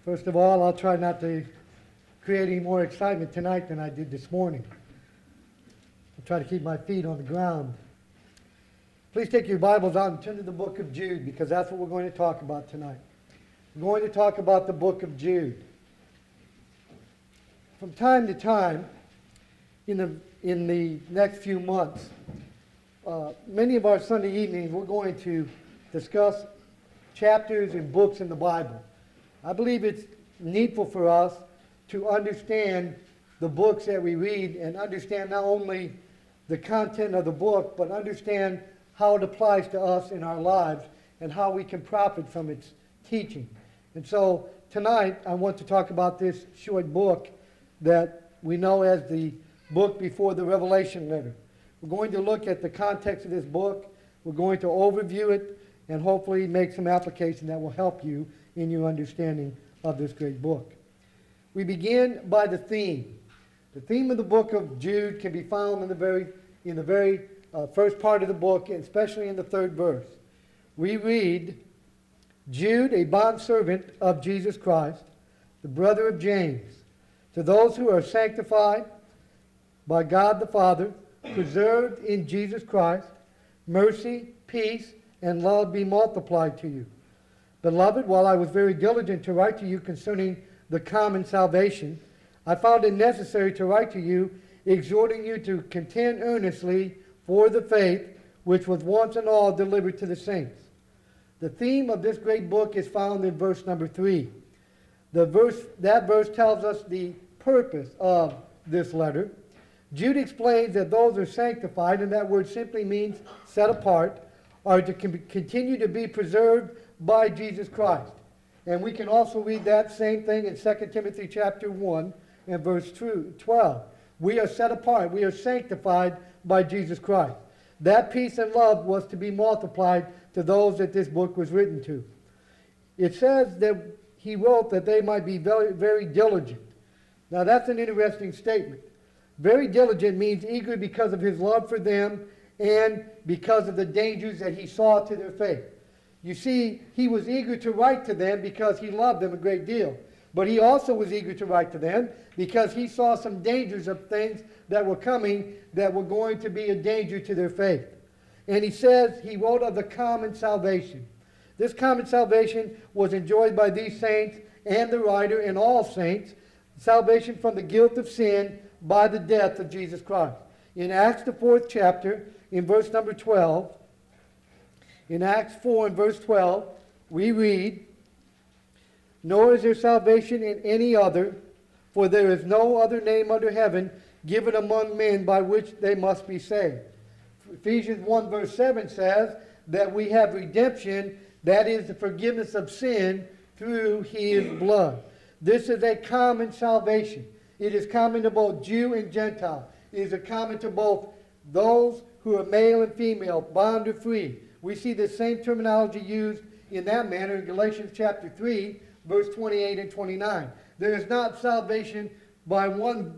First of all, I'll try not to create any more excitement tonight than I did this morning. I'll try to keep my feet on the ground. Please take your Bibles out and turn to the book of Jude, because that's what we're going to talk about tonight. We're going to talk about the book of Jude. From time to time, in the next few months, many of our Sunday evenings, we're going to discuss chapters and books in the Bible. I believe it's needful for us to understand the books that we read and understand not only the content of the book, but understand how it applies to us in our lives and how we can profit from its teaching. And so tonight I want to talk about this short book that we know as the book before the Revelation letter. We're going to look at the context of this book. We're going to overview it and hopefully make some application that will help you in your understanding of this great book. We begin by the theme. The theme of the book of Jude can be found in the very first part of the book, and especially in the third verse. We read, Jude, a bondservant of Jesus Christ, the brother of James, to those who are sanctified by God the Father, preserved in Jesus Christ, mercy, peace, and love be multiplied to you. Beloved, while I was very diligent to write to you concerning the common salvation, I found it necessary to write to you, exhorting you to contend earnestly for the faith which was once and all delivered to the saints. The theme of this great book is found in verse number 3. That verse tells us the purpose of this letter. Jude explains that those are sanctified, and that word simply means set apart, are to continue to be preserved by Jesus Christ. And we can also read that same thing in 2 Timothy chapter 1 and verse 12. We are set apart. We are sanctified by Jesus Christ. That peace and love was to be multiplied to those that this book was written to. It says that he wrote that they might be very, very diligent. Now that's an interesting statement. Very diligent means eager because of his love for them and because of the dangers that he saw to their faith. You see, he was eager to write to them because he loved them a great deal. But he also was eager to write to them because he saw some dangers of things that were coming that were going to be a danger to their faith. And he says he wrote of the common salvation. This common salvation was enjoyed by these saints and the writer and all saints, salvation from the guilt of sin by the death of Jesus Christ. In Acts the 4th chapter, in verse number 12, in Acts 4 and verse 12, we read, Nor is there salvation in any other, for there is no other name under heaven given among men by which they must be saved. Ephesians 1 verse 7 says that we have redemption, that is the forgiveness of sin, through his blood. This is a common salvation. It is common to both Jew and Gentile. It is common to both those who are male and female, bond or free. We see the same terminology used in that manner in Galatians chapter 3, verse 28 and 29. There is not salvation by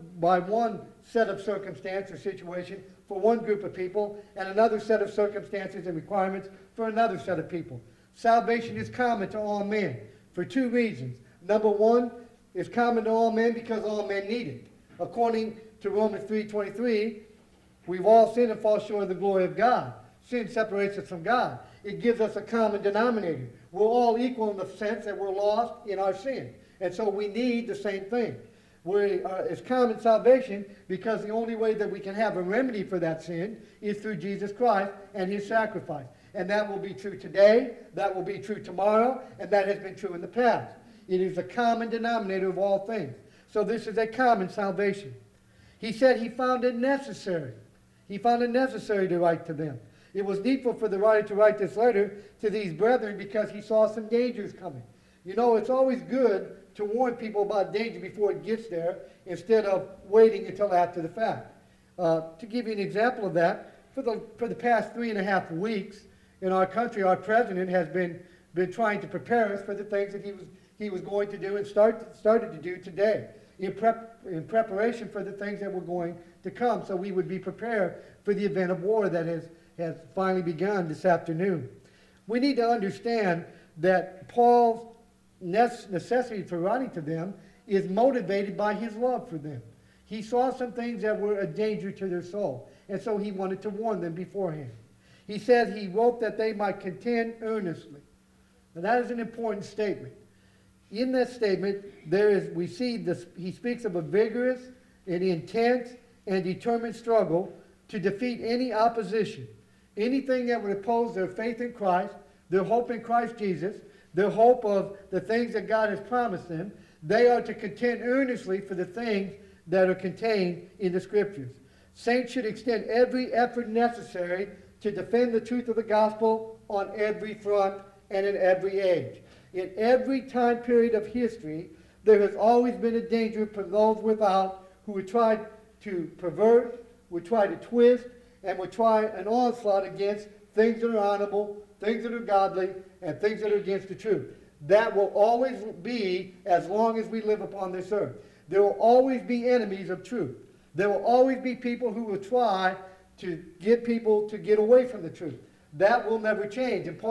one set of circumstance or situation for one group of people and another set of circumstances and requirements for another set of people. Salvation is common to all men for two reasons. Number one, it's common to all men because all men need it. According to Romans 3:23, we've all sinned and fall short of the glory of God. Sin separates us from God. It gives us a common denominator. We're all equal in the sense that we're lost in our sin. And so we need the same thing. It's common salvation because the only way that we can have a remedy for that sin is through Jesus Christ and his sacrifice. And that will be true today, that will be true tomorrow, and that has been true in the past. It is a common denominator of all things. So this is a common salvation. He said he found it necessary. He found it necessary to write to them. It was needful for the writer to write this letter to these brethren because he saw some dangers coming. You know, it's always good to warn people about danger before it gets there instead of waiting until after the fact. To give you an example of that, for the past 3.5 weeks in our country, our president has been trying to prepare us for the things that he was going to do and started to do today in preparation for the things that were going to come, so we would be prepared for the event of war that has finally begun this afternoon. We need to understand that Paul's necessity for writing to them is motivated by his love for them. He saw some things that were a danger to their soul, and so he wanted to warn them beforehand. He said he wrote that they might contend earnestly. Now that is an important statement. In that statement, we see this, he speaks of a vigorous and intense and determined struggle to defeat any opposition, anything that would oppose their faith in Christ, their hope in Christ Jesus, their hope of the things that God has promised them. They are to contend earnestly for the things that are contained in the Scriptures. Saints should extend every effort necessary to defend the truth of the gospel on every front and in every age. In every time period of history, there has always been a danger from those without who would try to pervert, would try to twist, and would try an onslaught against things that are honorable, things that are godly, and things that are against the truth. That will always be as long as we live upon this earth. There will always be enemies of truth. There will always be people who will try to get people to get away from the truth. That will never change. And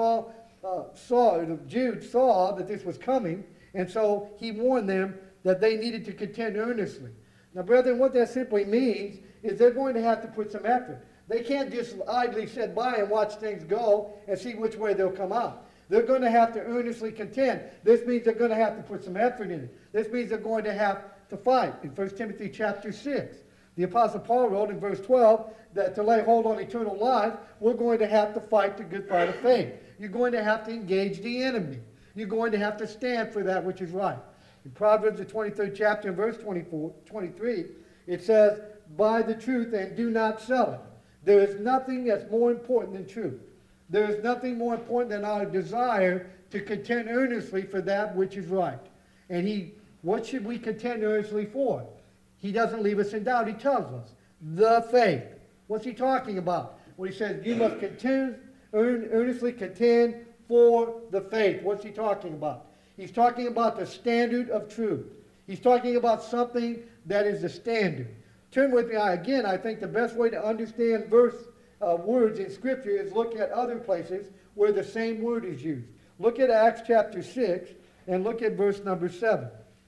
Jude saw that this was coming, and so he warned them that they needed to contend earnestly. Now, brethren, what that simply means is they're going to have to put some effort. They can't just idly sit by and watch things go and see which way they'll come out. They're going to have to earnestly contend. This means they're going to have to put some effort in it. This means they're going to have to fight. In 1 Timothy chapter 6, the Apostle Paul wrote in verse 12 that to lay hold on eternal life, we're going to have to fight the good fight of faith. You're going to have to engage the enemy. You're going to have to stand for that which is right. In Proverbs, the 23rd chapter, and verse 23, it says, "Buy the truth and do not sell it." There is nothing that's more important than truth. There is nothing more important than our desire to contend earnestly for that which is right. And what should we contend earnestly for? He doesn't leave us in doubt. He tells us, the faith. What's he talking about? When he says, you must earnestly contend for the faith. What's he talking about? He's talking about the standard of truth. He's talking about something that is the standard. Turn with me. Again, I think the best way to understand words in Scripture is look at other places where the same word is used. Look at Acts chapter 6 and look at verse number 7.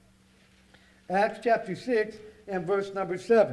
Acts chapter 6 and verse number 7.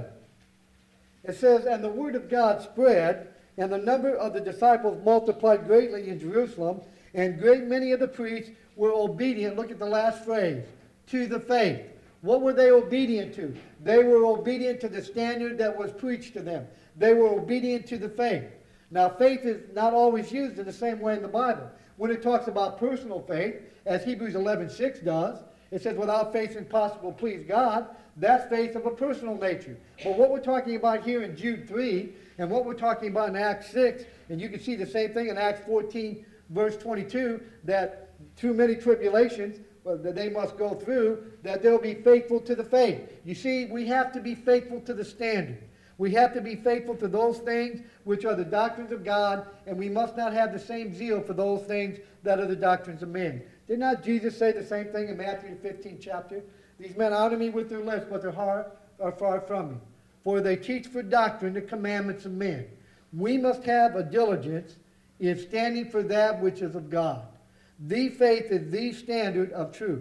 It says, "And the word of God spread, and the number of the disciples multiplied greatly in Jerusalem, and great many of the priests were obedient," look at the last phrase, "to the faith." What were they obedient to? They were obedient to the standard that was preached to them. They were obedient to the faith. Now, faith is not always used in the same way in the Bible. When it talks about personal faith, as Hebrews 11:6 does, it says, "Without faith it's impossible to please God." That's faith of a personal nature. But what we're talking about here in Jude 3, and what we're talking about in Acts 6, and you can see the same thing in Acts 14, verse 22, that through many tribulations that they must go through, that they'll be faithful to the faith. You see, we have to be faithful to the standard. We have to be faithful to those things which are the doctrines of God, and we must not have the same zeal for those things that are the doctrines of men. Did not Jesus say the same thing in Matthew 15 chapter? "These men honor me with their lips, but their heart are far from me. For they teach for doctrine the commandments of men." We must have a diligence in standing for that which is of God. The faith is the standard of truth.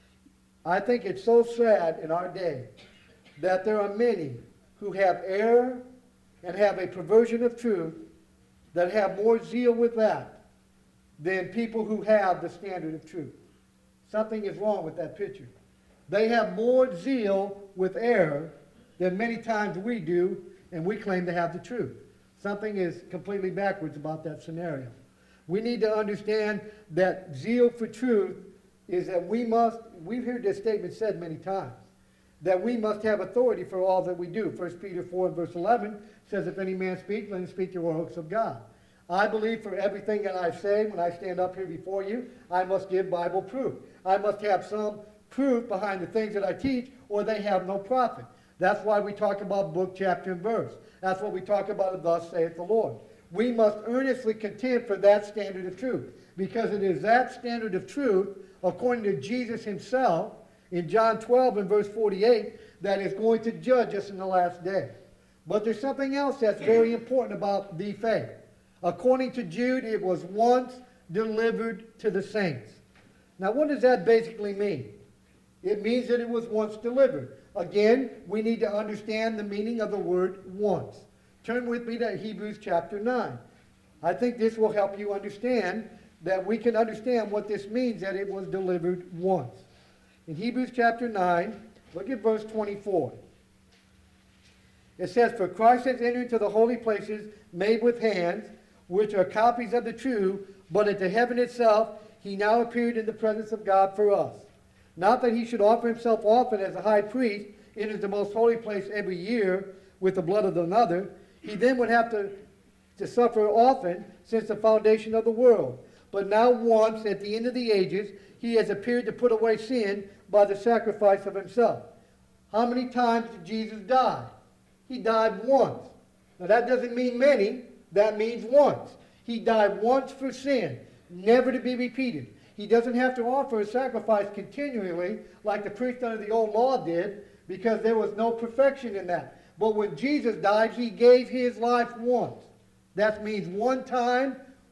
I think it's so sad in our day that there are many who have error and have a perversion of truth that have more zeal with that than people who have the standard of truth. Something is wrong with that picture. They have more zeal with error than many times we do, and we claim to have the truth. Something is completely backwards about that scenario. We need to understand that zeal for truth is that we've heard this statement said many times, that we must have authority for all that we do. 1 Peter 4 and verse 11 says, "If any man speak, let him speak the oracles of God." I believe for everything that I say when I stand up here before you, I must give Bible proof. I must have some proof behind the things that I teach, or they have no profit. That's why we talk about book, chapter, and verse. That's what we talk about, "Thus saith the Lord." We must earnestly contend for that standard of truth, because it is that standard of truth, according to Jesus himself, in John 12 and verse 48, that is going to judge us in the last day. But there's something else that's very important about the faith. According to Jude, it was once delivered to the saints. Now, what does that basically mean? It means that it was once delivered. Again, we need to understand the meaning of the word once. Turn with me to Hebrews chapter 9. I think this will help you understand that we can understand what this means, that it was delivered once. In Hebrews chapter 9, look at verse 24. It says, "For Christ has entered into the holy places made with hands, which are copies of the true, but into heaven itself he now appeared in the presence of God for us. Not that he should offer himself often as a high priest enters the most holy place every year with the blood of another. He then would have to suffer often since the foundation of the world. But now once, at the end of the ages, he has appeared to put away sin by the sacrifice of himself." How many times did Jesus die? He died once. Now that doesn't mean many. That means once. He died once for sin, never to be repeated. He doesn't have to offer a sacrifice continually like the priest under the old law did, because there was no perfection in that. But when Jesus died, he gave his life once. That means one time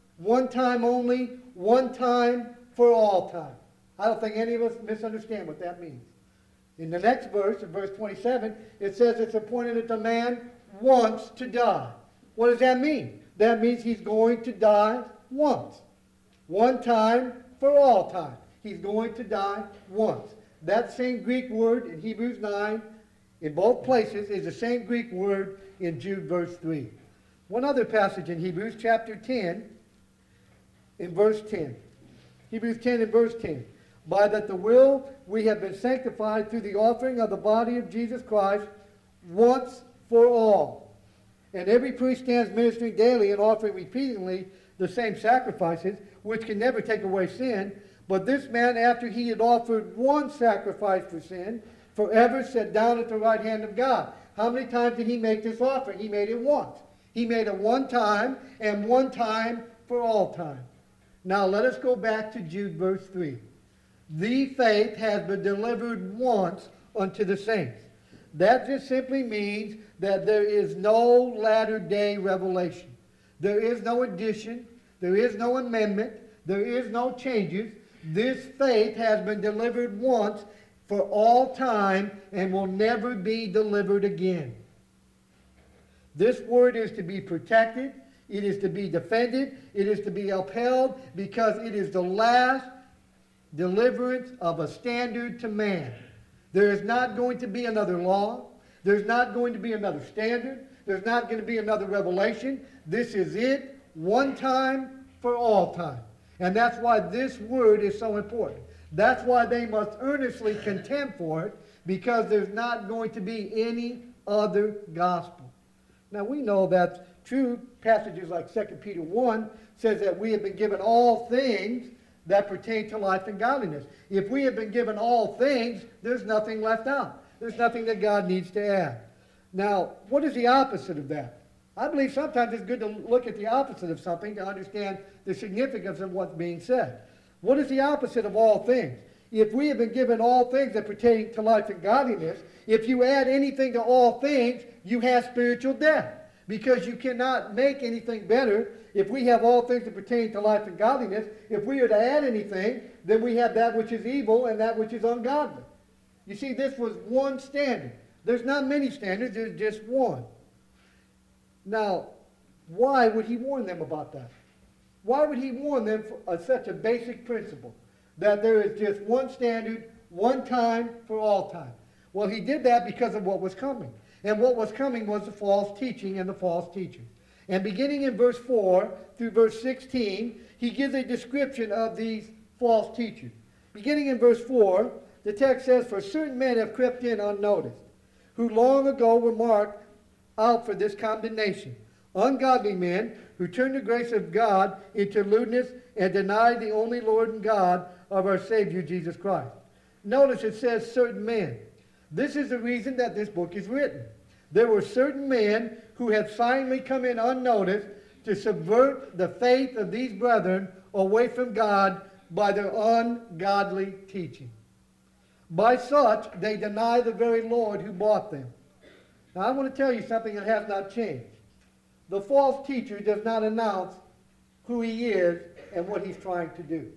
only, one time for all time. I don't think any of us misunderstand what that means. In the next verse, in verse 27, it says it's appointed that the man wants to die. What does that mean? That means he's going to die once. One time for all time. He's going to die once. That same Greek word in Hebrews 9, in both places, is the same Greek word in Jude verse 3. One other passage in Hebrews chapter 10, in verse 10. Hebrews 10 and verse 10. "By that the will we have been sanctified through the offering of the body of Jesus Christ once for all. And every priest stands ministering daily and offering repeatedly the same sacrifices, which can never take away sin. But this man, after he had offered one sacrifice for sin, forever sat down at the right hand of God." How many times did he make this offering? He made it once. He made it one time, and one time for all time. Now let us go back to Jude verse 3. "The faith has been delivered once unto the saints." That just simply means that there is no latter-day revelation. There is no addition. There is no amendment. There is no changes. This faith has been delivered once for all time and will never be delivered again. This word is to be protected. It is to be defended. It is to be upheld because it is the last deliverance of a standard to man. There is not going to be another law. There's not going to be another standard. There's not going to be another revelation. This is it, one time for all time. And that's why this word is so important. That's why they must earnestly contend for it, because there's not going to be any other gospel. Now we know that's true. Passages like 2 Peter 1 says that we have been given all things that pertain to life and godliness. If we have been given all things, there's nothing left out. There's nothing that God needs to add. Now, what is the opposite of that? I believe sometimes it's good to look at the opposite of something to understand the significance of what's being said. What is the opposite of all things? If we have been given all things that pertain to life and godliness, if you add anything to all things, you have spiritual death. Because you cannot make anything better. If we have all things that pertain to life and godliness, if we are to add anything, then we have that which is evil and that which is ungodly. You see, this was one standard. There's not many standards, there's just one. Now, why would he warn them about that? Why would he warn them of such a basic principle? That there is just one standard, one time for all time. Well, he did that because of what was coming. And what was coming was the false teaching and the false teachers. And beginning in verse 4 through verse 16, he gives a description of these false teachers. Beginning in verse 4, the text says, "For certain men have crept in unnoticed, who long ago were marked out for this condemnation. Ungodly men who turn the grace of God into lewdness and deny the only Lord and God of our Savior Jesus Christ." Notice it says certain men. This is the reason that this book is written. There were certain men who had finally come in unnoticed to subvert the faith of these brethren away from God by their ungodly teaching. By such, they deny the very Lord who bought them. Now, I want to tell you something that has not changed. The false teacher does not announce who he is and what he's trying to do.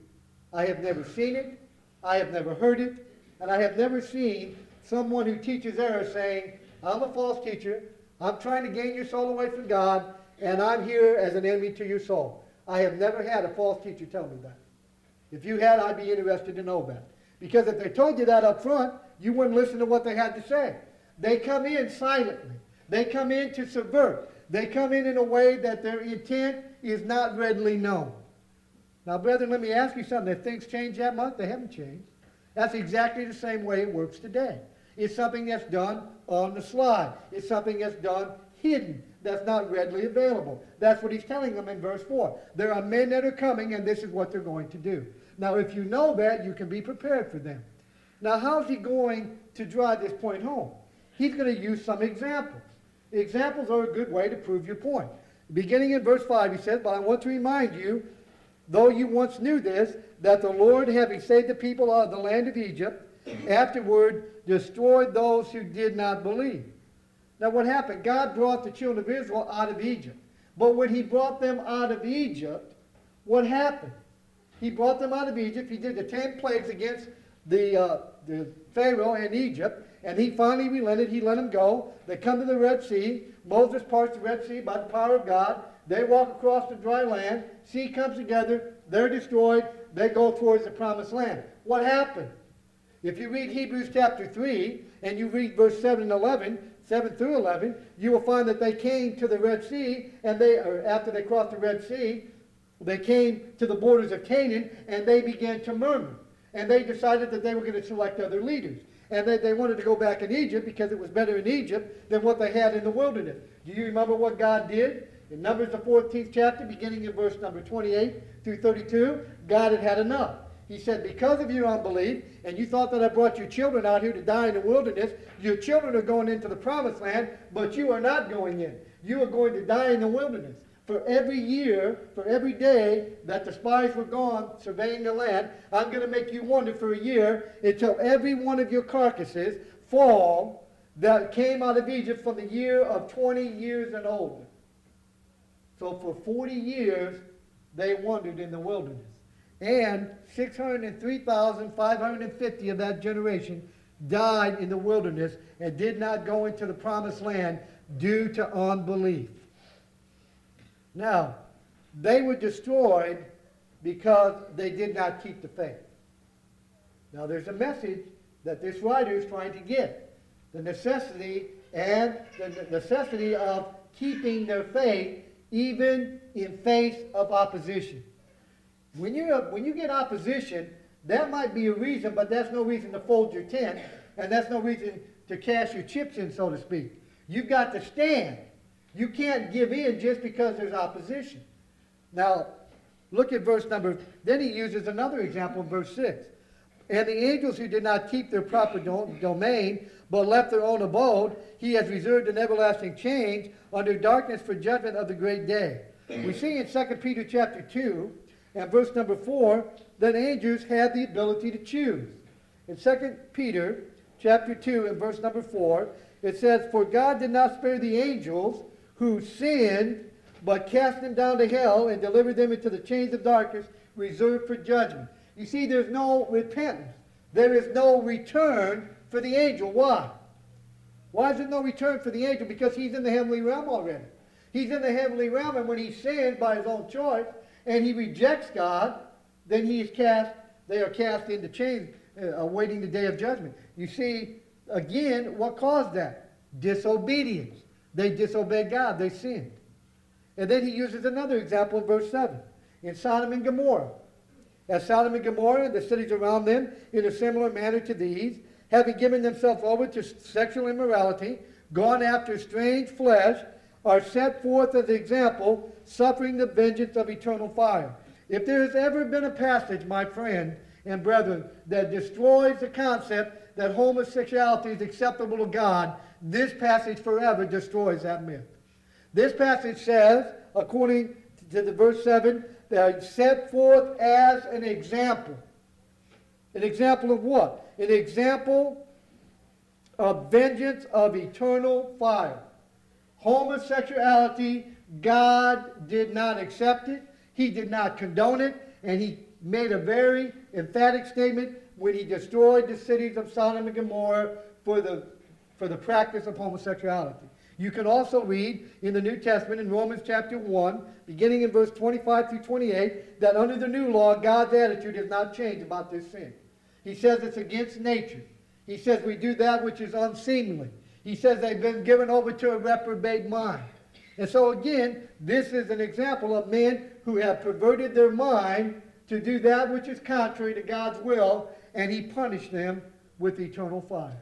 I have never seen it. I have never heard it. And I have never seen someone who teaches error saying, I'm a false teacher. I'm trying to gain your soul away from God, and I'm here as an enemy to your soul. I have never had a false teacher tell me that. If you had, I'd be interested to know that. Because if they told you that up front, you wouldn't listen to what they had to say. They come in silently. They come in to subvert. They come in a way that their intent is not readily known. Now, brethren, let me ask you something. Have things changed that much? They haven't changed. That's exactly the same way it works today. It's something that's done on the slide. It's something that's done hidden, that's not readily available. That's what he's telling them in verse 4. There are men that are coming, and this is what they're going to do. Now, if you know that, you can be prepared for them. Now, how's he going to drive this point home? He's going to use some examples. Examples are a good way to prove your point. Beginning in verse 5, he says, but I want to remind you, though you once knew this, that the Lord, having saved the people out of the land of Egypt, afterward destroyed those who did not believe. Now what happened? God brought the children of Israel out of Egypt. But when he brought them out of Egypt, what happened? He brought them out of Egypt. He did the 10 plagues against the Pharaoh and Egypt. And he finally relented. He let them go. They come to the Red Sea. Moses parts the Red Sea by the power of God. They walk across the dry land. Sea comes together. They're destroyed. They go towards the promised land. What happened? If you read Hebrews chapter 3 and you read verse 7 through 11, you will find that they came to the Red Sea, and after they crossed the Red Sea, they came to the borders of Canaan, and they began to murmur. And they decided that they were going to select other leaders. And they wanted to go back in Egypt because it was better in Egypt than what they had in the wilderness. Do you remember what God did? In Numbers the 14th chapter, beginning in verse number 28 through 32, God had had enough. He said, because of your unbelief, and you thought that I brought your children out here to die in the wilderness, your children are going into the promised land, but you are not going in. You are going to die in the wilderness. For every year, for every day that the spies were gone surveying the land, I'm going to make you wander for a year until every one of your carcasses fall that came out of Egypt from the year of 20 years and older. So for 40 years, they wandered in the wilderness. And 603,550 of that generation died in the wilderness and did not go into the promised land due to unbelief. Now, they were destroyed because they did not keep the faith. Now, there's a message that this writer is trying to get. The necessity of keeping their faith even in face of opposition. When you get opposition, that might be a reason, but that's no reason to fold your tent, and that's no reason to cash your chips in, so to speak. You've got to stand. You can't give in just because there's opposition. Now, look at then he uses another example in verse 6. And the angels who did not keep their proper domain, but left their own abode, he has reserved an everlasting change under darkness for judgment of the great day. We see in 2 Peter chapter 2, and verse number 4, that angels had the ability to choose. In 2 Peter chapter 2 and verse number 4, it says, for God did not spare the angels who sinned, but cast them down to hell and delivered them into the chains of darkness reserved for judgment. You see, there's no repentance. There is no return for the angel. Why? Why is there no return for the angel? Because he's in the heavenly realm already. He's in the heavenly realm, and when he sins by his own choice, and he rejects God, then they are cast into chains, awaiting the day of judgment. You see, again, what caused that? Disobedience. They disobeyed God. They sinned. And then he uses another example in verse 7. In Sodom and Gomorrah. As Sodom and Gomorrah and the cities around them, in a similar manner to these, having given themselves over to sexual immorality, gone after strange flesh, are set forth as an example, suffering the vengeance of eternal fire. If there has ever been a passage, my friend and brethren, that destroys the concept that homosexuality is acceptable to God, this passage forever destroys that myth. This passage says, according to the verse 7, they are set forth as an example. An example of what? An example of vengeance of eternal fire. Homosexuality, God did not accept it. He did not condone it. And he made a very emphatic statement when he destroyed the cities of Sodom and Gomorrah for the practice of homosexuality. You can also read in the New Testament in Romans chapter 1, beginning in verse 25 through 28, that under the new law, God's attitude has not changed about this sin. He says it's against nature. He says we do that which is unseemly. He says they've been given over to a reprobate mind. And so again, this is an example of men who have perverted their mind to do that which is contrary to God's will, and he punished them with eternal fire.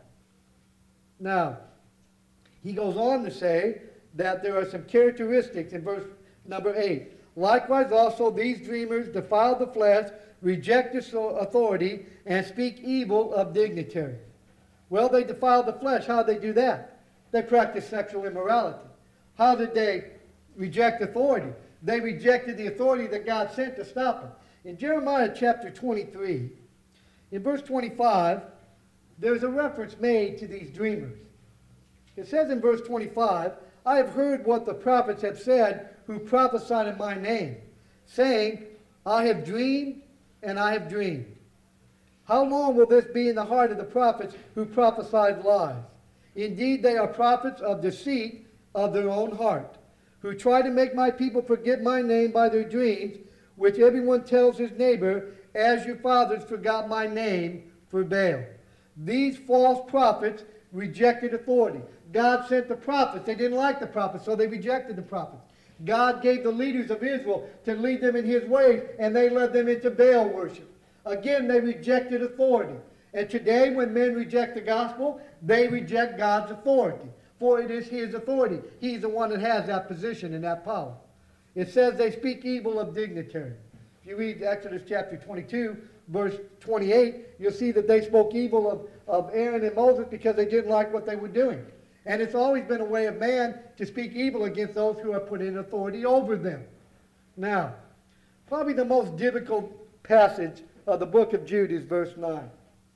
Now, he goes on to say that there are some characteristics in verse number 8. Likewise also these dreamers defile the flesh, reject authority, and speak evil of dignitaries. Well, they defile the flesh. How did they do that? They practiced sexual immorality. How did they reject authority? They rejected the authority that God sent to stop them. In Jeremiah chapter 23, in verse 25, there's a reference made to these dreamers. It says in verse 25, I have heard what the prophets have said who prophesied in my name, saying, I have dreamed and I have dreamed. How long will this be in the heart of the prophets who prophesied lies? Indeed, they are prophets of deceit of their own heart, who try to make my people forget my name by their dreams, which everyone tells his neighbor, as your fathers forgot my name for Baal. These false prophets rejected authority. God sent the prophets. They didn't like the prophets, so they rejected the prophets. God gave the leaders of Israel to lead them in his ways, and they led them into Baal worship. Again, they rejected authority. And today, when men reject the gospel, they reject God's authority. For it is his authority. He's the one that has that position and that power. It says they speak evil of dignitaries. If you read Exodus chapter 22, verse 28, you'll see that they spoke evil of Aaron and Moses because they didn't like what they were doing. And it's always been a way of man to speak evil against those who are put in authority over them. Now, probably the most difficult passage of the book of Jude is verse 9.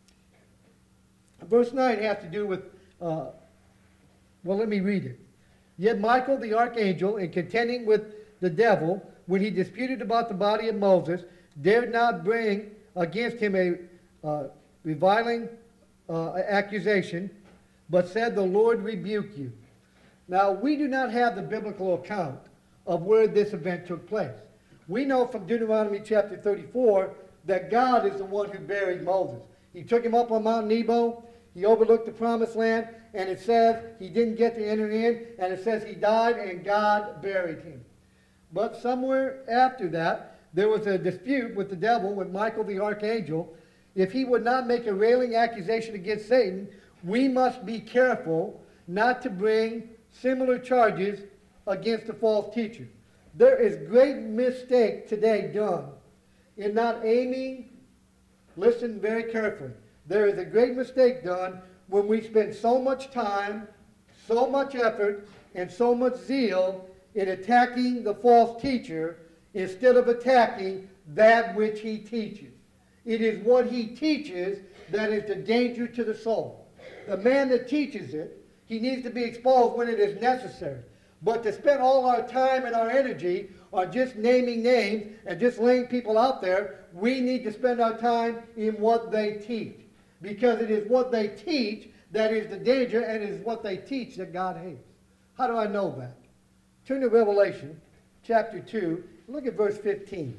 Verse 9 has to do with, well, let me read it. Yet Michael the archangel, in contending with the devil, when he disputed about the body of Moses, dared not bring against him a reviling accusation, but said, the Lord rebuke you. Now, we do not have the biblical account of where this event took place. We know from Deuteronomy chapter 34 that God is the one who buried Moses. He took him up on Mount Nebo, he overlooked the promised land, and it says he didn't get to enter in, and it says he died and God buried him. But somewhere after that, there was a dispute with the devil, with Michael the archangel. If he would not make a railing accusation against Satan, we must be careful not to bring similar charges against a false teacher. There is great mistake today done in not aiming, listen very carefully. There is a great mistake done when we spend so much time, so much effort, and so much zeal in attacking the false teacher instead of attacking that which he teaches. It is what he teaches that is the danger to the soul. The man that teaches it, he needs to be exposed when it is necessary. But to spend all our time and our energy on just naming names and just laying people out there, we need to spend our time in what they teach. Because it is what they teach that is the danger, and it is what they teach that God hates. How do I know that? Turn to Revelation chapter 2. Look at verse 15.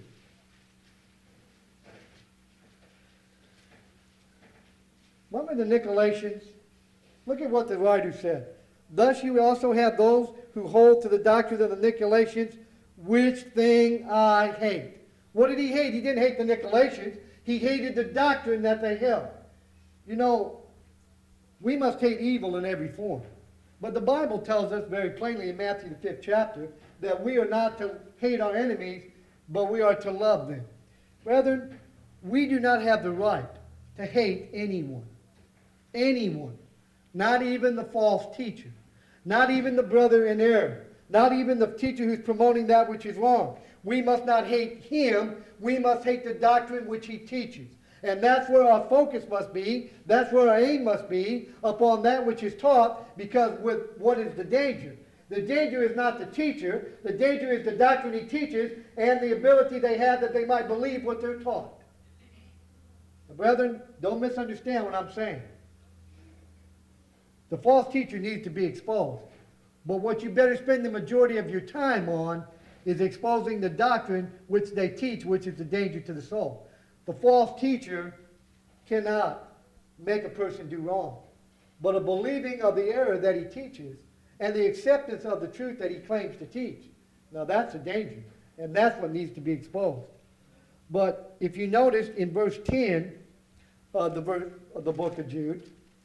Remember the Nicolaitans? Look at what the writer said. Thus you also have those who hold to the doctrine of the Nicolaitans, which thing I hate. What did he hate? He didn't hate the Nicolaitans. He hated the doctrine that they held. You know, we must hate evil in every form. But the Bible tells us very plainly in Matthew the 5th chapter that we are not to hate our enemies, but we are to love them. Brethren, we do not have the right to hate anyone. Anyone. Not even the false teacher. Not even the brother in error. Not even the teacher who's promoting that which is wrong. We must not hate him. We must hate the doctrine which he teaches. And that's where our focus must be. That's where our aim must be, upon that which is taught, because with what is the danger? The danger is not the teacher. The danger is the doctrine he teaches and the ability they have that they might believe what they're taught. Now, brethren, don't misunderstand what I'm saying. The false teacher needs to be exposed. But what you better spend the majority of your time on is exposing the doctrine which they teach, which is the danger to the soul. The false teacher cannot make a person do wrong. But a believing of the error that he teaches and the acceptance of the truth that he claims to teach, now that's a danger. And that's what needs to be exposed. But if you notice in verse 10 of the book of Jude,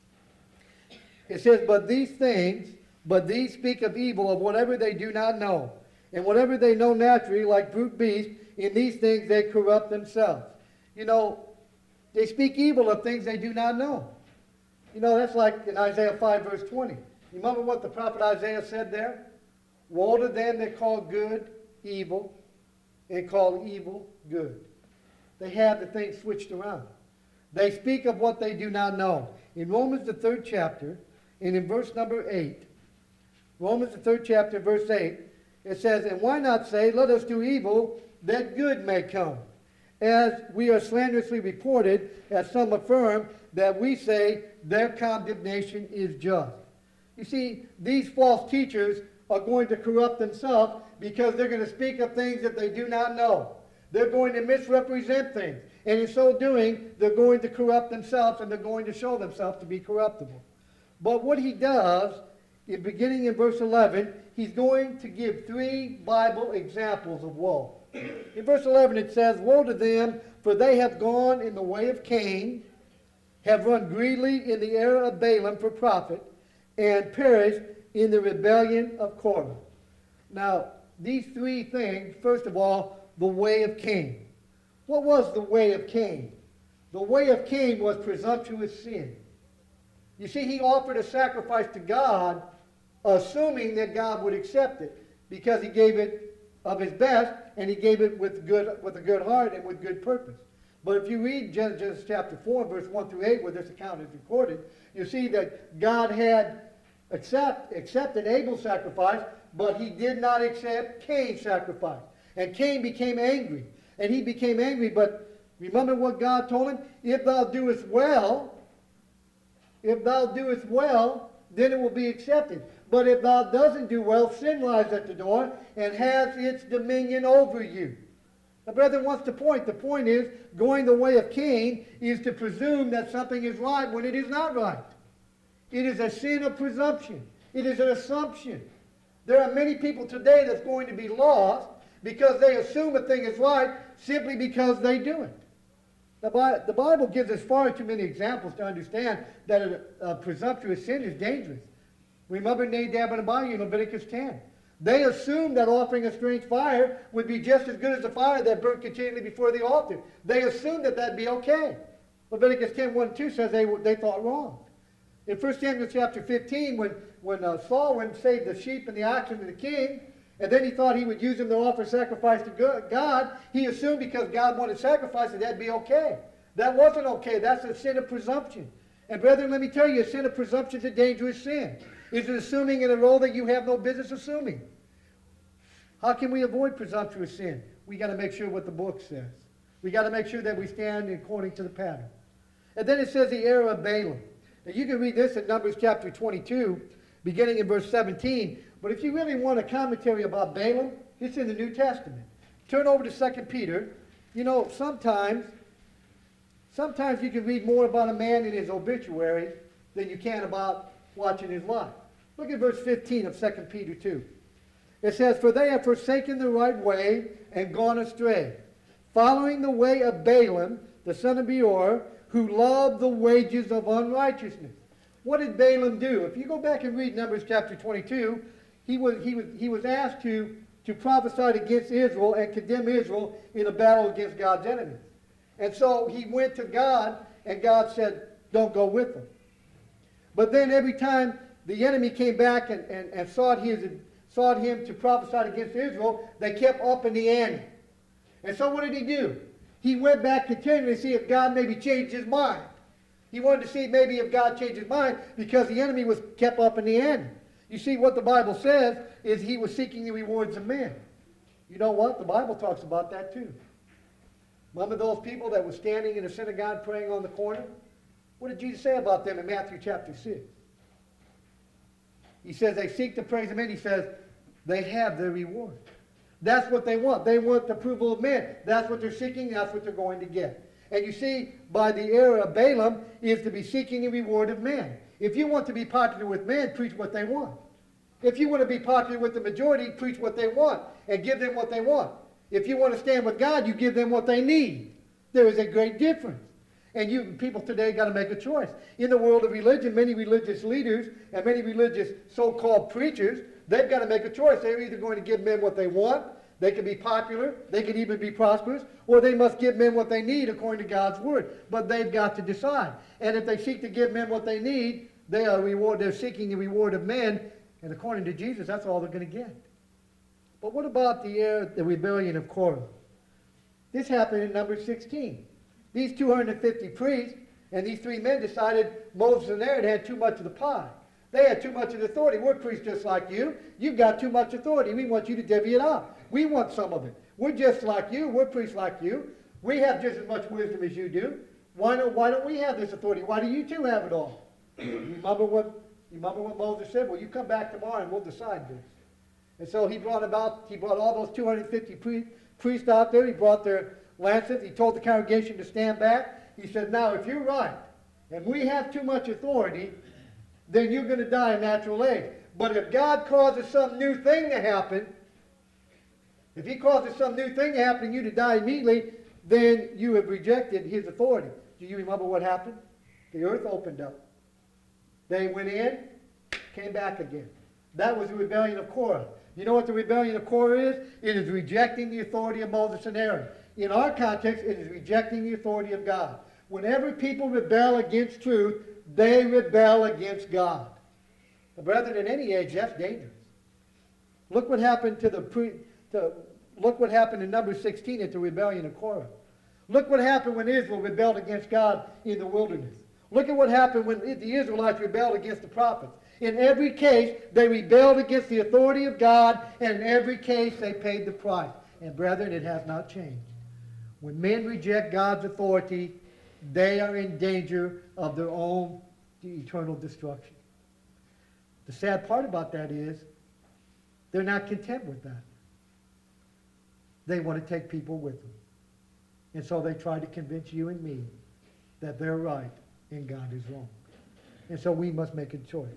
it says, but these speak of evil of whatever they do not know. And whatever they know naturally, like brute beasts, in these things they corrupt themselves. You know, they speak evil of things they do not know. You know, that's like in Isaiah 5, verse 20. You remember what the prophet Isaiah said there? Woe to them that call good evil and call evil good. They have the thing switched around. They speak of what they do not know. In Romans, the 3rd chapter, and in verse number 8, Romans, the 3rd chapter, verse 8, it says, and why not say, let us do evil, that good may come? As we are slanderously reported, as some affirm, that we say their condemnation is just. You see, these false teachers are going to corrupt themselves because they're going to speak of things that they do not know. They're going to misrepresent things. And in so doing, they're going to corrupt themselves and they're going to show themselves to be corruptible. But what he does, beginning in verse 11, he's going to give 3 Bible examples of woe. In verse 11 it says, woe to them, for they have gone in the way of Cain, have run greedily in the error of Balaam for profit, and perished in the rebellion of Korah. Now, these 3 things, first of all, the way of Cain. What was the way of Cain? The way of Cain was presumptuous sin. You see, he offered a sacrifice to God, assuming that God would accept it, because he gave it of his best, and he gave it with a good heart and with good purpose. But if you read Genesis chapter 4, verse 1 through 8, where this account is recorded, you see that God had accepted Abel's sacrifice, but he did not accept Cain's sacrifice. And Cain became angry. And he became angry, but remember what God told him? If thou doest well, then it will be accepted. But if thou doesn't do well, sin lies at the door and has its dominion over you. Now, brethren, what's the point? The point is, going the way of Cain is to presume that something is right when it is not right. It is a sin of presumption. It is an assumption. There are many people today that's going to be lost because they assume a thing is right simply because they do it. The Bible gives us far too many examples to understand that a presumptuous sin is dangerous. Remember Nadab and Abihu in Leviticus 10. They assumed that offering a strange fire would be just as good as the fire that burnt continually before the altar. They assumed that that'd be okay. Leviticus 10, 1 and 2 says they thought wrong. In 1 Samuel chapter 15, when Saul went and saved the sheep and the oxen to the king, and then he thought he would use them to offer sacrifice to God, he assumed because God wanted sacrifice that that'd be okay. That wasn't okay. That's a sin of presumption. And brethren, let me tell you, a sin of presumption is a dangerous sin. It's assuming in a role that you have no business assuming. How can we avoid presumptuous sin? We got to make sure what the book says. We got to make sure that we stand according to the pattern. And then it says the error of Balaam. Now you can read this in Numbers chapter 22, beginning in verse 17. But if you really want a commentary about Balaam, it's in the New Testament. Turn over to 2 Peter. You know, sometimes you can read more about a man in his obituary than you can about watching his life. Look at verse 15 of 2 Peter 2. It says, for they have forsaken the right way and gone astray, following the way of Balaam, the son of Beor, who loved the wages of unrighteousness. What did Balaam do? If you go back and read Numbers chapter 22, he was asked to prophesy against Israel and condemn Israel in a battle against God's enemies. And so he went to God, and God said, don't go with him. But then every time the enemy came back and sought him to prophesy against Israel, they kept upping the ante. And so what did he do? He went back continually to see if God maybe changed his mind. He wanted to see maybe if God changed his mind because the enemy kept upping the ante. You see, what the Bible says is he was seeking the rewards of men. You know what? The Bible talks about that too. Remember those people that were standing in the synagogue praying on the corner? What did Jesus say about them in Matthew chapter 6? He says they seek the praise of men. He says they have their reward. That's what they want. They want the approval of men. That's what they're seeking. That's what they're going to get. And you see, by the error of Balaam is to be seeking the reward of men. If you want to be popular with men, preach what they want. If you want to be popular with the majority, preach what they want and give them what they want. If you want to stand with God, you give them what they need. There is a great difference. And you people today got to make a choice. In the world of religion, many religious leaders and many religious so-called preachers, they've got to make a choice. They're either going to give men what they want, they can be popular, they can even be prosperous, or they must give men what they need according to God's word. But they've got to decide. And if they seek to give men what they need, they're seeking the reward of men, and according to Jesus, that's all they're going to get. But what about the rebellion of Korah? This happened in Numbers 16. These 250 priests and these three men decided Moses and Aaron had too much of the pie. They had too much of the authority. We're priests just like you. You've got too much authority. We want you to divvy it up. We want some of it. We're just like you. We're priests like you. We have just as much wisdom as you do. Why don't we have this authority? Why do you two have it all? You remember what Moses said? Well, you come back tomorrow and we'll decide this. And so he brought all those 250 priests out there. He brought their lances. He told the congregation to stand back. He said, now, if you're right, and we have too much authority, then you're going to die a natural age. But if God causes some new thing to happen, if he causes some new thing to happen and you to die immediately, then you have rejected his authority. Do you remember what happened? The earth opened up. They went in, came back again. That was the rebellion of Korah. You know what the rebellion of Korah is? It is rejecting the authority of Moses and Aaron. In our context, it is rejecting the authority of God. Whenever people rebel against truth, they rebel against God. But brethren, in any age, that's dangerous. Look what happened look what happened in Numbers 16 at the rebellion of Korah. Look what happened when Israel rebelled against God in the wilderness. Look at what happened when the Israelites rebelled against the prophets. In every case, they rebelled against the authority of God, and in every case, they paid the price. And brethren, it has not changed. When men reject God's authority, they are in danger of their own eternal destruction. The sad part about that is they're not content with that. They want to take people with them. And so they try to convince you and me that they're right and God is wrong. And so we must make a choice.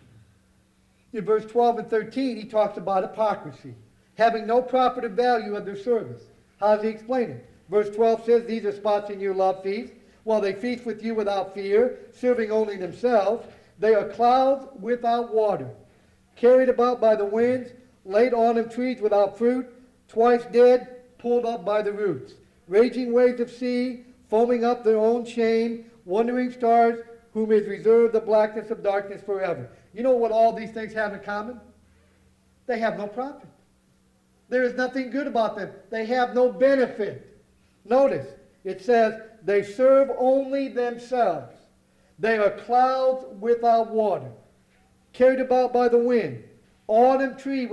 In verse 12 and 13, he talks about hypocrisy, having no profit or value of their service. How does he explain it? Verse 12 says, these are spots in your love feast, while they feast with you without fear, serving only themselves. They are clouds without water, carried about by the winds, laid autumn trees without fruit, twice dead, pulled up by the roots, raging waves of sea, foaming up their own shame, wandering stars, whom is reserved the blackness of darkness forever. You know what all these things have in common? They have no profit. There is nothing good about them. They have no benefit. Notice, it says, they serve only themselves. They are clouds without water, carried about by the wind. Autumn trees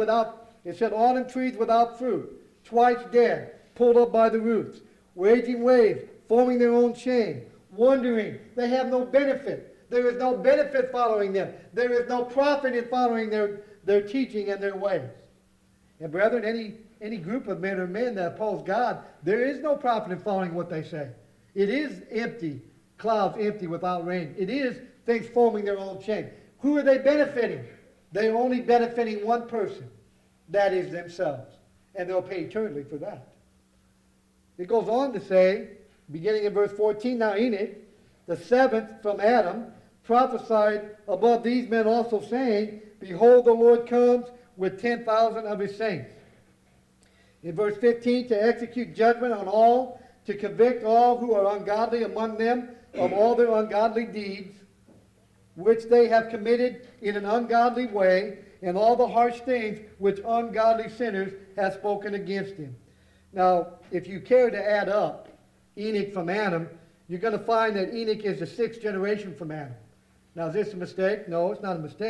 without fruit, twice dead, pulled up by the roots, raging waves, foaming their own shame, wandering. They have no benefit. There is no benefit following them. There is no profit in following their teaching and their ways. And brethren, any group of men or men that oppose God, there is no profit in following what they say. It is empty, clouds empty without rain. It is things foaming their own shame. Who are they benefiting? They're only benefiting one person. That is themselves. And they'll pay eternally for that. It goes on to say, beginning in verse 14, now Enoch, the seventh from Adam, prophesied above these men also, saying, behold, the Lord comes with 10,000 of his saints. In verse 15, to execute judgment on all, to convict all who are ungodly among them of all their ungodly deeds, which they have committed in an ungodly way, and all the harsh things which ungodly sinners have spoken against him. Now, if you care to add up Enoch from Adam, you're going to find that Enoch is the sixth generation from Adam. Now, is this a mistake? No, it's not a mistake.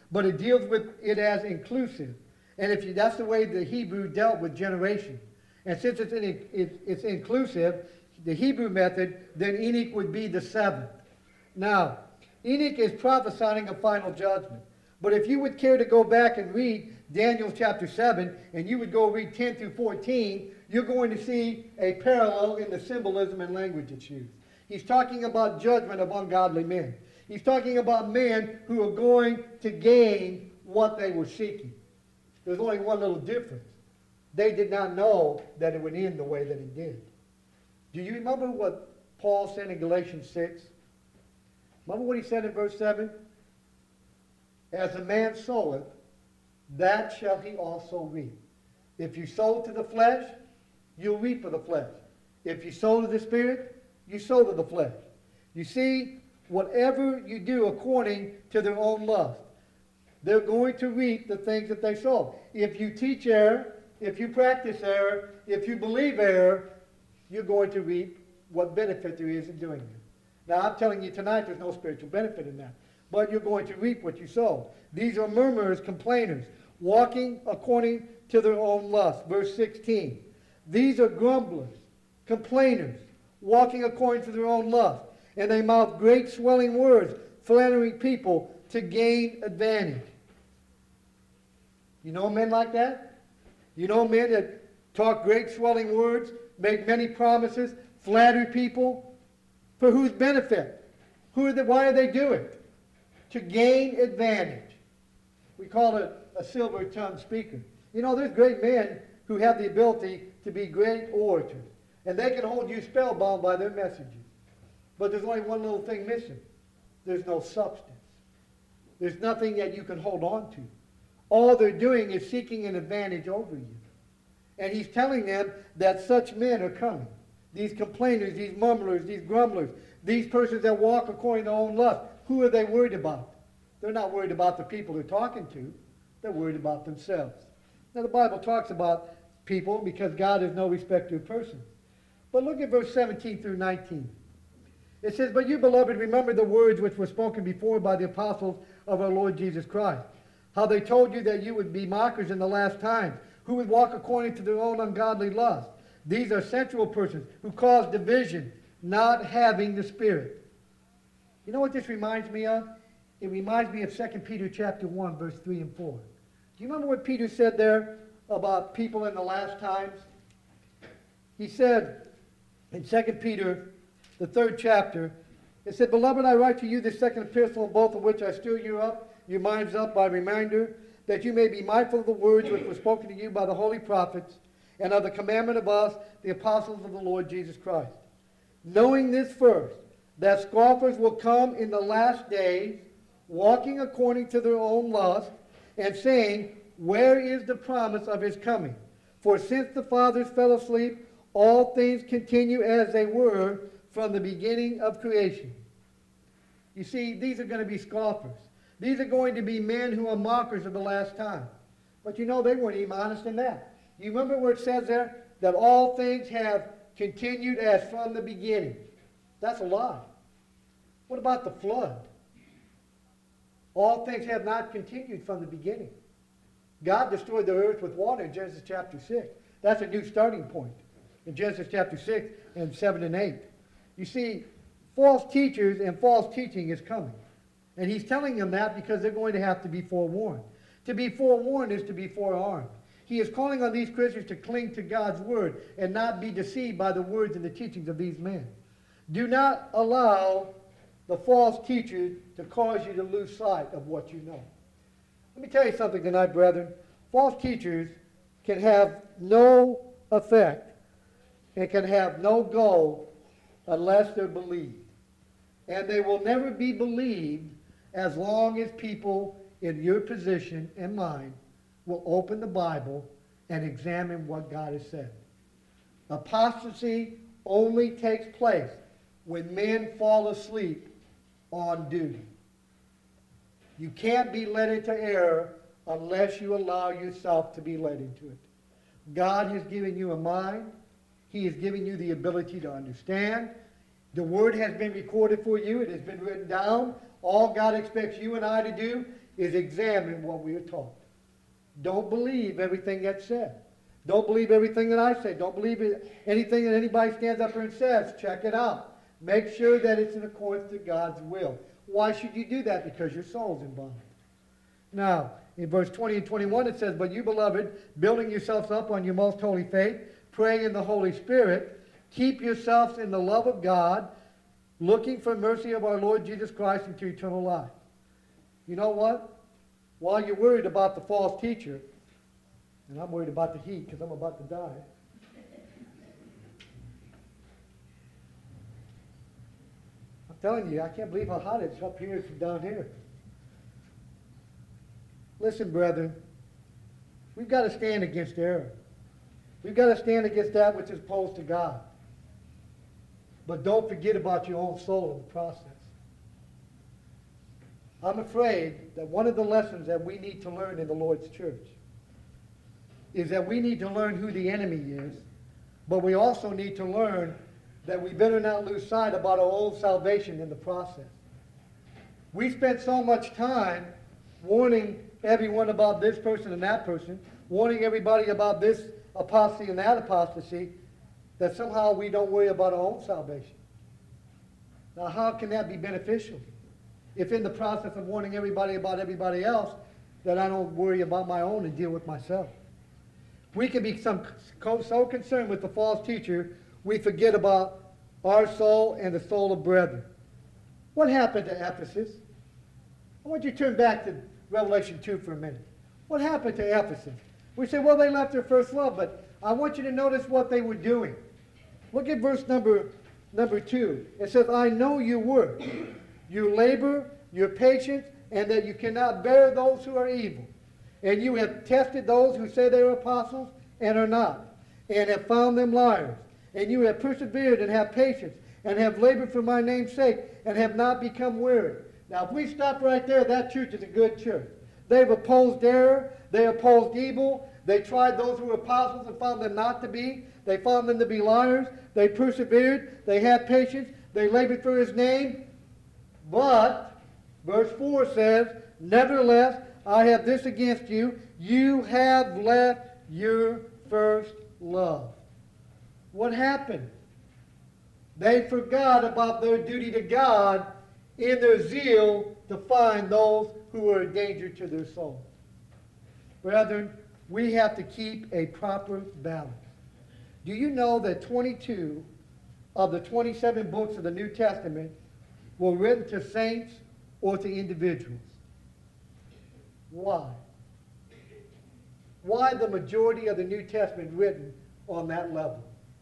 but it deals with it as inclusive. And that's the way the Hebrew dealt with generation. And since it's inclusive, the Hebrew method, then Enoch would be the seventh. Now, Enoch is prophesying a final judgment. But if you would care to go back and read Daniel chapter 7, and you would go read 10 through 14, you're going to see a parallel in the symbolism and language it's used. He's talking about judgment of ungodly men. He's talking about men who are going to gain what they were seeking. There's only one little difference. They did not know that it would end the way that it did. Do you remember what Paul said in Galatians 6? Remember what he said in verse 7? As a man soweth, that shall he also reap. If you sow to the flesh, you'll reap of the flesh. If you sow to the Spirit, you sow to the flesh. You see, whatever you do according to their own lust, they're going to reap the things that they sow. If you teach error, if you practice error, if you believe error, you're going to reap what benefit there is in doing it. Now, I'm telling you tonight there's no spiritual benefit in that. But you're going to reap what you sow. These are murmurers, complainers, walking according to their own lust. Verse 16. These are grumblers, complainers, walking according to their own lust. And they mouth great swelling words, flattering people to gain advantage. You know men like that? You know men that talk great swelling words, make many promises, flatter people? For whose benefit? Why do they do it? To gain advantage. We call it a silver-tongued speaker. You know, there's great men who have the ability to be great orators. And they can hold you spellbound by their messages. But there's only one little thing missing. There's no substance. There's nothing that you can hold on to. All they're doing is seeking an advantage over you. And he's telling them that such men are coming. These complainers, these mumblers, these grumblers, these persons that walk according to their own lust. Who are they worried about? They're not worried about the people they're talking to. They're worried about themselves. Now the Bible talks about people because God is no respecter of persons. But look at verse 17 through 19. It says, But you, beloved, remember the words which were spoken before by the apostles of our Lord Jesus Christ, how they told you that you would be mockers in the last times, who would walk according to their own ungodly lust. These are sensual persons who cause division, not having the Spirit. You know what this reminds me of? It reminds me of 2 Peter chapter 1, verse 3 and 4. Do you remember what Peter said there about people in the last times? He said in 2 Peter, the 3rd chapter, it said, Beloved, I write to you this second epistle, both of which I stir you up, your minds up by reminder, that you may be mindful of the words which were spoken to you by the holy prophets, and of the commandment of us, the apostles of the Lord Jesus Christ. Knowing this first, that scoffers will come in the last days, walking according to their own lust, and saying, Where is the promise of his coming? For since the fathers fell asleep, all things continue as they were from the beginning of creation. You see, these are going to be scoffers. These are going to be men who are mockers of the last time. But you know, they weren't even honest in that. You remember where it says there that all things have continued as from the beginning? That's a lie. What about the flood? All things have not continued from the beginning. God destroyed the earth with water in Genesis chapter 6. That's a new starting point in Genesis chapter 6 and 7 and 8. You see, false teachers and false teaching is coming. And he's telling them that because they're going to have to be forewarned. To be forewarned is to be forearmed. He is calling on these Christians to cling to God's word and not be deceived by the words and the teachings of these men. Do not allow the false teacher to cause you to lose sight of what you know. Let me tell you something tonight, brethren. False teachers can have no effect and can have no goal unless they're believed. And they will never be believed as long as people in your position and mine will open the Bible and examine what God has said. Apostasy only takes place when men fall asleep on duty. You can't be led into error unless you allow yourself to be led into it. God has given you a mind. He has given you the ability to understand. The Word has been recorded for you. It has been written down. All God expects you and I to do is examine what we are taught. Don't believe everything that's said. Don't believe everything that I say. Don't believe anything that anybody stands up here and says. Check it out. Make sure that it's in accordance to God's will. Why should you do that? Because your soul's involved. Now, in verse 20 and 21 it says, "But you, beloved, building yourselves up on your most holy faith, praying in the Holy Spirit, keep yourselves in the love of God, looking for mercy of our Lord Jesus Christ into eternal life." You know what? While you're worried about the false teacher, and I'm worried about the heat because I'm about to die. I'm telling you, I can't believe how hot it's up here from down here. Listen, brethren, we've got to stand against error. We've got to stand against that which is opposed to God. But don't forget about your own soul in the process. I'm afraid that one of the lessons that we need to learn in the Lord's church is that we need to learn who the enemy is, but we also need to learn that we better not lose sight about our own salvation in the process. We spend so much time warning everyone about this person and that person, warning everybody about this apostasy and that apostasy, that somehow we don't worry about our own salvation. Now, how can that be beneficial? If in the process of warning everybody about everybody else, that I don't worry about my own and deal with myself. We can be so concerned with the false teacher, we forget about our soul and the soul of brethren. What happened to Ephesus? I want you to turn back to Revelation 2 for a minute. What happened to Ephesus? We say, well, they left their first love, but I want you to notice what they were doing. Look at verse number 2. It says, "I know your work, your labor, your patience, and that you cannot bear those who are evil. And you have tested those who say they are apostles and are not, and have found them liars. And you have persevered and have patience, and have labored for my name's sake, and have not become weary." Now, if we stop right there, that church is a good church. They've opposed error. They opposed evil. They tried those who were apostles and found them not to be. They found them to be liars. They persevered. They had patience. They labored for his name. But, verse 4 says, "Nevertheless, I have this against you. You have left your first love." What happened? They forgot about their duty to God in their zeal to find those who were a danger to their soul. Brethren, we have to keep a proper balance. Do you know that 22 of the 27 books of the New Testament were written to saints or to individuals? Why? Why the majority of the New Testament written on that level?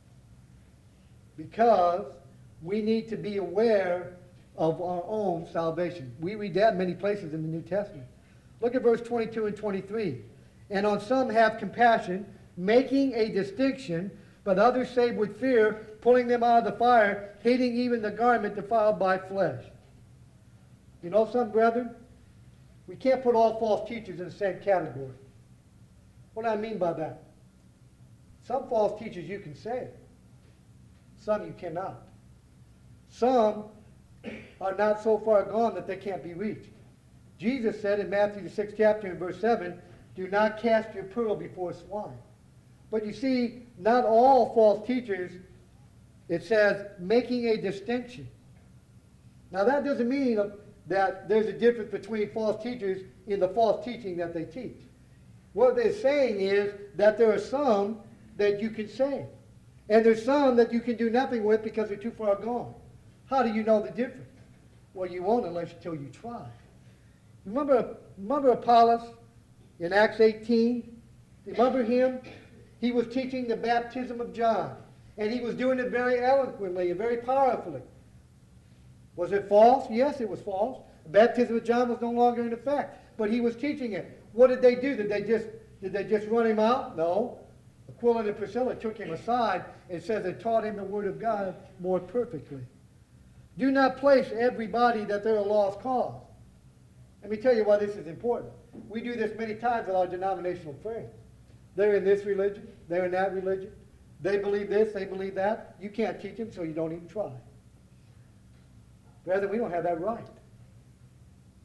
Because we need to be aware of our own salvation. We read that in many places in the New Testament. Look at verse 22 and 23. "And on some have compassion, making a distinction, but others save with fear, pulling them out of the fire, hating even the garment defiled by flesh." You know something, brethren? We can't put all false teachers in the same category. What do I mean by that? Some false teachers you can save. Some you cannot. Some are not so far gone that they can't be reached. Jesus said in Matthew the 6th chapter in verse 7, "Do not cast your pearl before swine." But you see, not all false teachers, it says, making a distinction. Now that doesn't mean that there's a difference between false teachers in the false teaching that they teach. What they're saying is that there are some that you can save. And there's some that you can do nothing with because they're too far gone. How do you know the difference? Well, you won't until you try. Remember Apollos in Acts 18? Remember him? He was teaching the baptism of John. And he was doing it very eloquently and very powerfully. Was it false? Yes, it was false. The baptism of John was no longer in effect. But he was teaching it. What did they do? Did they just run him out? No. Aquila and Priscilla took him aside and said they taught him the word of God more perfectly. Do not place everybody that they're a lost cause. Let me tell you why this is important. We do this many times with our denominational friends. They're in this religion. They're in that religion. They believe this. They believe that. You can't teach them, so you don't even try. Rather, we don't have that right.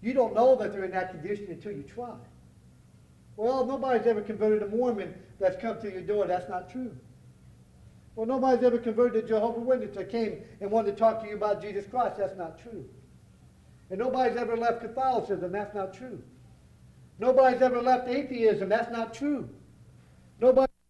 You don't know that they're in that condition until you try. Well, nobody's ever converted a Mormon that's come to your door. That's not true. Well, nobody's ever converted a Jehovah's Witness that came and wanted to talk to you about Jesus Christ. That's not true. And nobody's ever left Catholicism. That's not true. Nobody's ever left atheism. That's not true. Nobody